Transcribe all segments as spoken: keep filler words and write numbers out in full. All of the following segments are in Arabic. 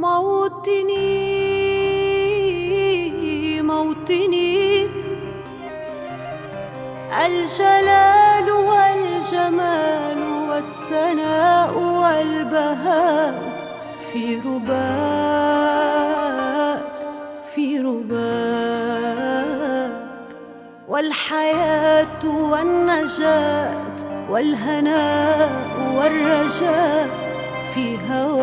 موطني موطني الجلال والجمال والثناء والبهاء في رباك في رباك، والحياة والنجاة والهناء والرجاء في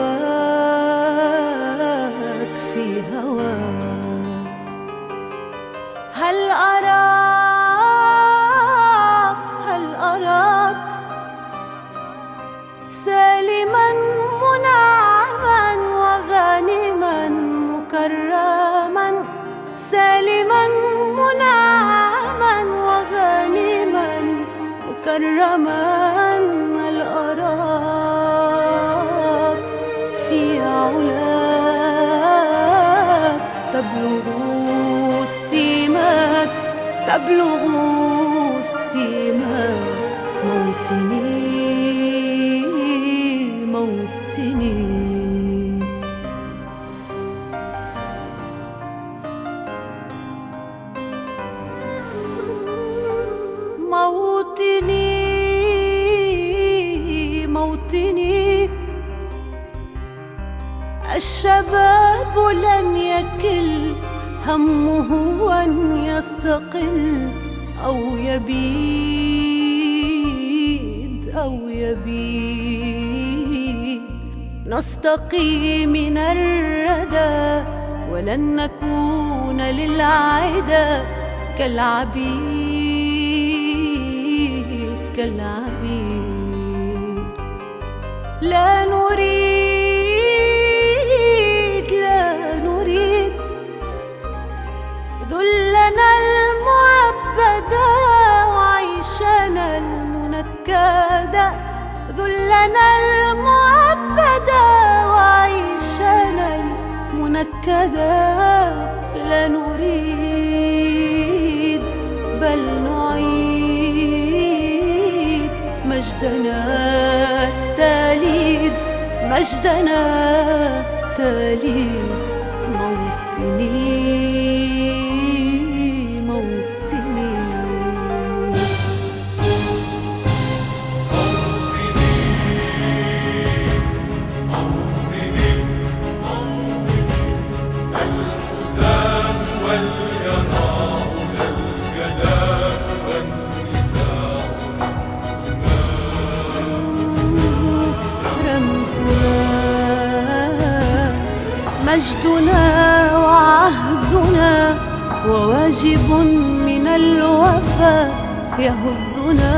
هواك في هواك. هل أراك هل أراك سالما منعما وغانما مكرما، سالما منعما وغانما مكرما. هل أراك في علاك تبلغ السماك تبلغ السماك. موطني موطني موطني موطني الشباب لن يكل همه أن يستقل أو يبيد أو يبيد. نستقي من الردى ولن نكون للعدا كالعبيد كالعبيد. لا نريد لا نريد ذلنا المعبدا وعيشنا المنكدا، ذلنا المعبدا وعيشنا المنكدا. لا نريد بل نعيد مجدنا التاليد مجدنا التاليد. موطني موطني الحسام واليماء للجلال والنزاع رمزنا مجدنا وعهدنا وواجب من الوفاء يهزنا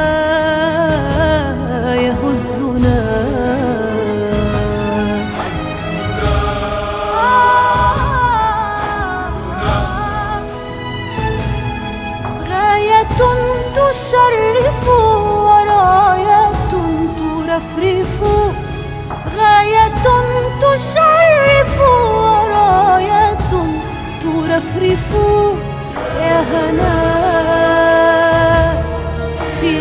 يهزنا. غاية تشرف وراية ترفرف، غاية تشرف وراية ترفرف. يا هناء في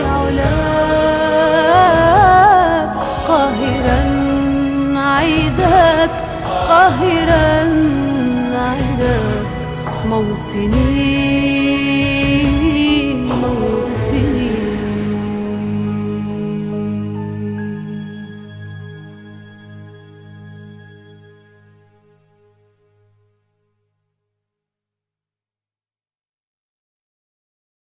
علاك قاهرا عيدك قاهرا عيدك. موطني موطني